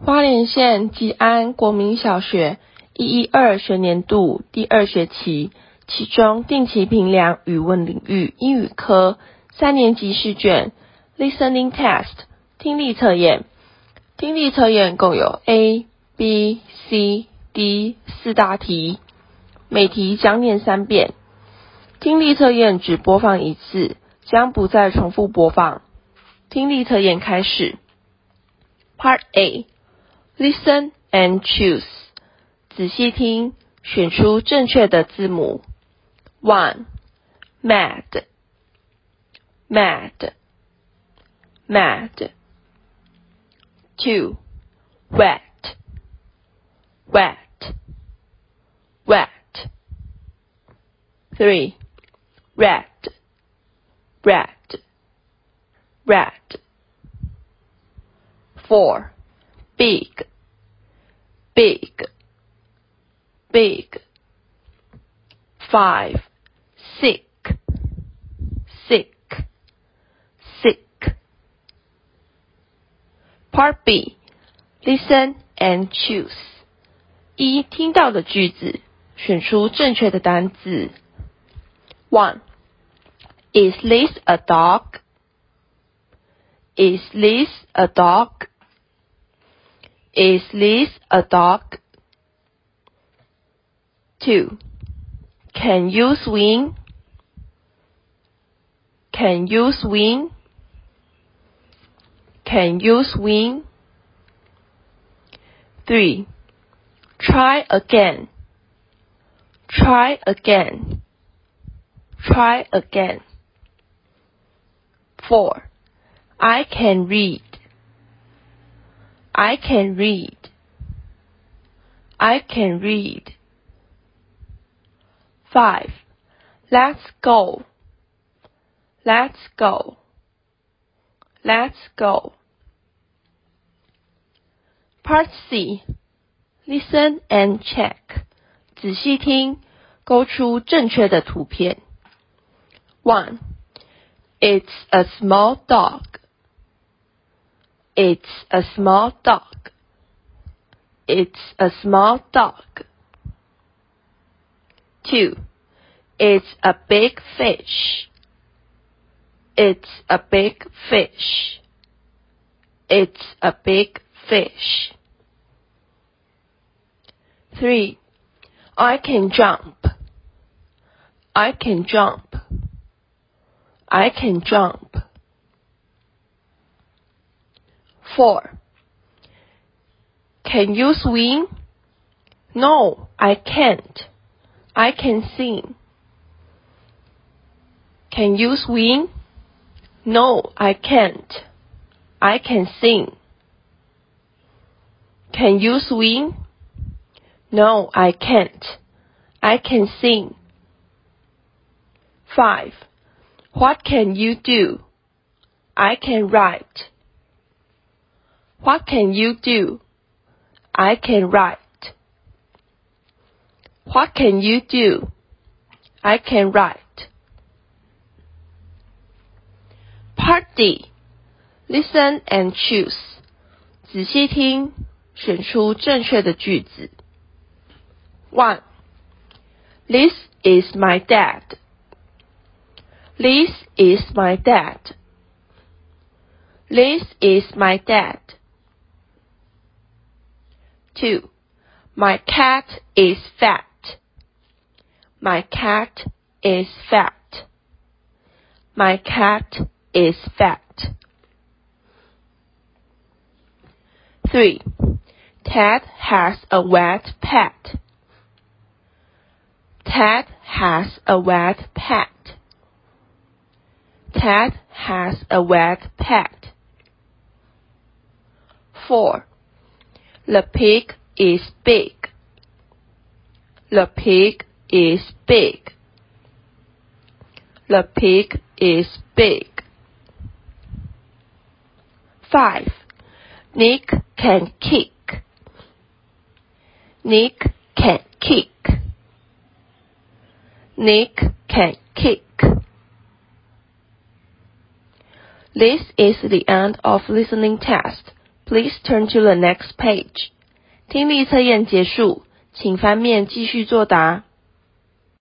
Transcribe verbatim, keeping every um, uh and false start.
花莲县吉安国民小学一一二学年度第二学期期中定期评量语文领域英语科三年级试卷 Listening Test 听力测验。听力测验共有 A、B、C、D 四大题，每题讲念三遍。听力测验只播放一次，将不再重复播放。听力测验开始。Part A Listen and choose. 仔细听，选出正确的字母。one. Mad, mad, mad. two. Wet, wet, wet. three. Red, red, red. four. Big, big, big. five. Sick, sick, sick. Part B. Listen and choose. 一听到的句子，选出正确的单字。one. Is this a dog? Is this a dog? Is this a dog? two. Can you swim? Can you swim? Can you swim? three. Try again. Try again. Try again. four. I can read. I can read. I can read. five. Let's go. Let's go. Let's go. Part C. Listen and check. 仔细听，勾出正确的图片。one. It's a small dog. It's a small dog. It's a small dog. two. It's a big fish. It's a big fish. It's a big fish. three. I can jump. I can jump. I can jump. four. Can you swim? No, I can't. I can sing. Can you swim? No, I can't. I can sing. Can you swim? No, I can't. I can sing. five. What can you do? I can write. What can you do? I can write. What can you do? I can write. Part D. Listen and choose. 仔细听，选出正确的句子。one. This is my dad. This is my dad. This is my dad. two. My cat is fat. My cat is fat. My cat is fat. three. Ted has a wet pet. Ted has a wet pet. Ted has a wet pet. four. The pig is big. The pig is big. The pig is big. five. Nick can kick. Nick can kick. Nick can kick. This is the end of listening test. Please turn to the next page. 听力测验结束，请翻面继续作答。